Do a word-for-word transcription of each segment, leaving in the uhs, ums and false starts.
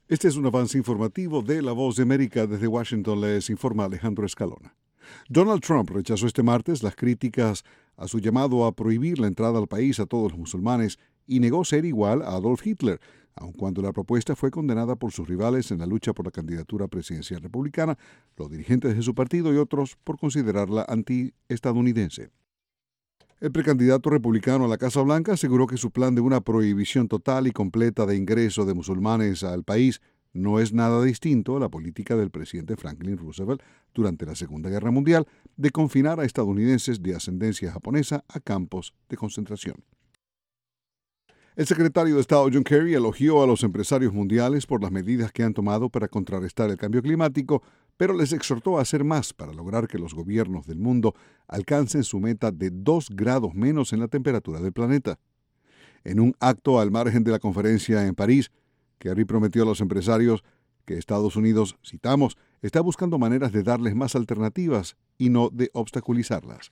Este es un avance informativo de La Voz de América. Desde Washington les informa Alejandro Escalona. Donald Trump rechazó este martes las críticas a su llamado a prohibir la entrada al país a todos los musulmanes y negó ser igual a Adolf Hitler, aun cuando la propuesta fue condenada por sus rivales en la lucha por la candidatura presidencial republicana, los dirigentes de su partido y otros por considerarla antiestadounidense. El precandidato republicano a la Casa Blanca aseguró que su plan de una prohibición total y completa de ingreso de musulmanes al país no es nada distinto a la política del presidente Franklin Roosevelt durante la Segunda Guerra Mundial de confinar a estadounidenses de ascendencia japonesa a campos de concentración. El secretario de Estado John Kerry elogió a los empresarios mundiales por las medidas que han tomado para contrarrestar el cambio climático, pero les exhortó a hacer más para lograr que los gobiernos del mundo alcancen su meta de dos grados menos en la temperatura del planeta. En un acto al margen de la conferencia en París, Kerry prometió a los empresarios que Estados Unidos, citamos, está buscando maneras de darles más alternativas y no de obstaculizarlas.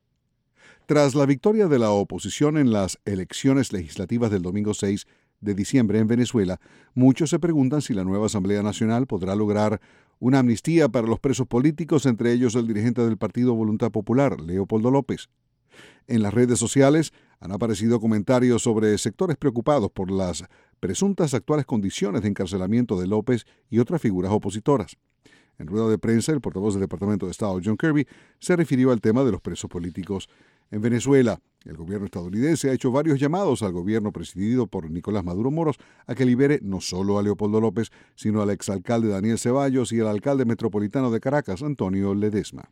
Tras la victoria de la oposición en las elecciones legislativas del domingo seis de diciembre en Venezuela, muchos se preguntan si la nueva Asamblea Nacional podrá lograr una amnistía para los presos políticos, entre ellos el dirigente del Partido Voluntad Popular, Leopoldo López. En las redes sociales han aparecido comentarios sobre sectores preocupados por las presuntas actuales condiciones de encarcelamiento de López y otras figuras opositoras. En rueda de prensa, el portavoz del Departamento de Estado, John Kirby, se refirió al tema de los presos políticos en Venezuela. El gobierno estadounidense ha hecho varios llamados al gobierno presidido por Nicolás Maduro Moros a que libere no solo a Leopoldo López, sino al exalcalde Daniel Ceballos y al alcalde metropolitano de Caracas, Antonio Ledesma.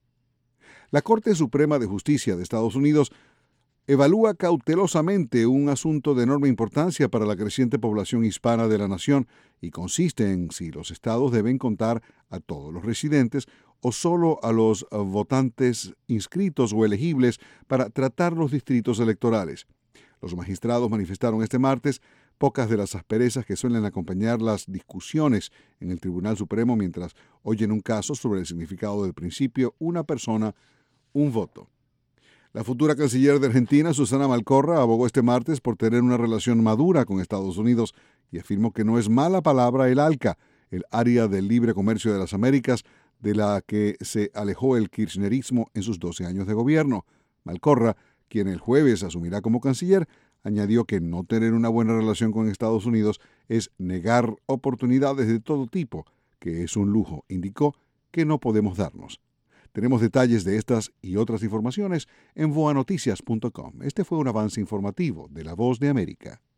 La Corte Suprema de Justicia de Estados Unidos evalúa cautelosamente un asunto de enorme importancia para la creciente población hispana de la nación y consiste en si los estados deben contar a todos los residentes o solo a los votantes inscritos o elegibles para tratar los distritos electorales. Los magistrados manifestaron este martes pocas de las asperezas que suelen acompañar las discusiones en el Tribunal Supremo mientras oyen un caso sobre el significado del principio una persona, un voto. La futura canciller de Argentina, Susana Malcorra, abogó este martes por tener una relación madura con Estados Unidos y afirmó que no es mala palabra el ALCA, el área del libre comercio de las Américas, de la que se alejó el kirchnerismo en sus doce años de gobierno. Malcorra, quien el jueves asumirá como canciller, añadió que no tener una buena relación con Estados Unidos es negar oportunidades de todo tipo, que es un lujo, indicó, que no podemos darnos. Tenemos detalles de estas y otras informaciones en voa noticias punto com. Este fue un avance informativo de La Voz de América.